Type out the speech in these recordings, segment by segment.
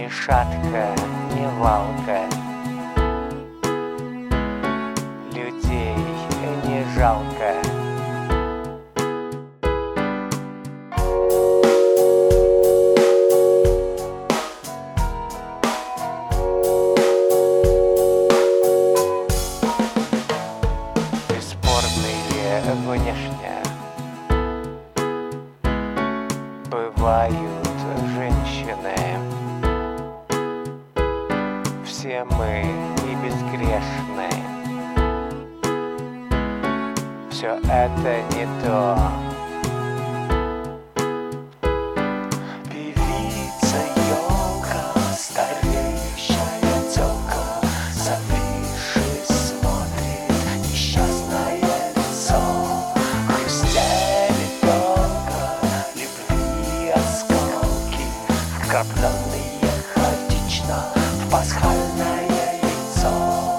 Ни шатка, ни валка, людей не жалко. Бесспорные внешне бывают женщины. Все мы не безгрешны. Все это не то. Певица елка, стареющая тёлка, зависший смотрит несчастное лицо. Хрустели тонко любви осколки, вкрапленные хаотично в пасхальное яйцо.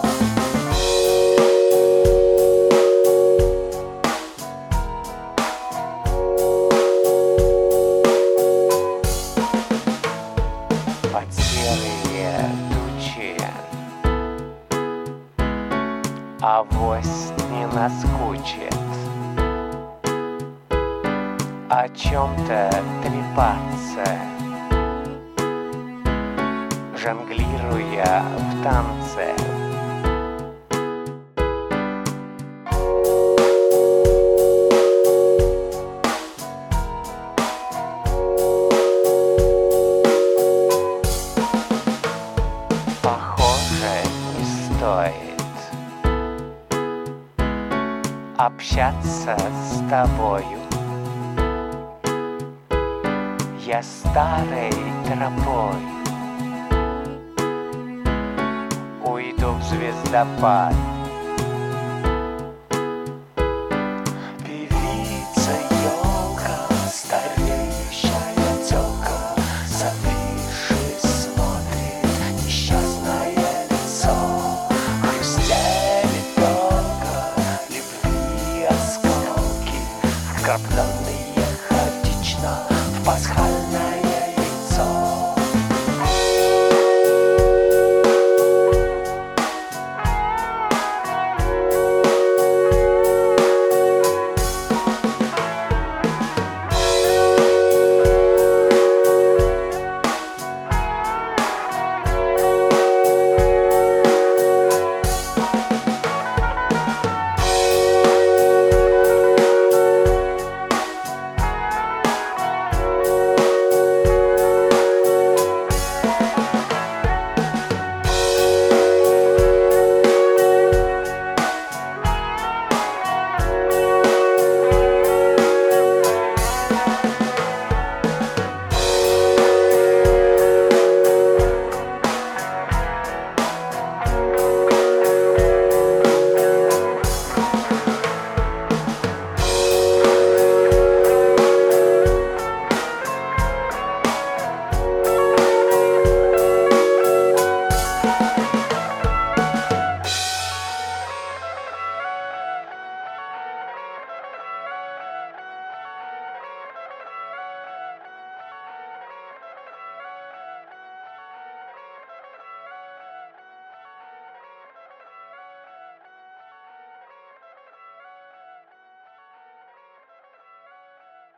Под серые тучи авось не наскучит о чем-то трепаться, жонглируя в танце. Похоже, не стоит общаться с тобою. Я старой тропой уйду в звездопад.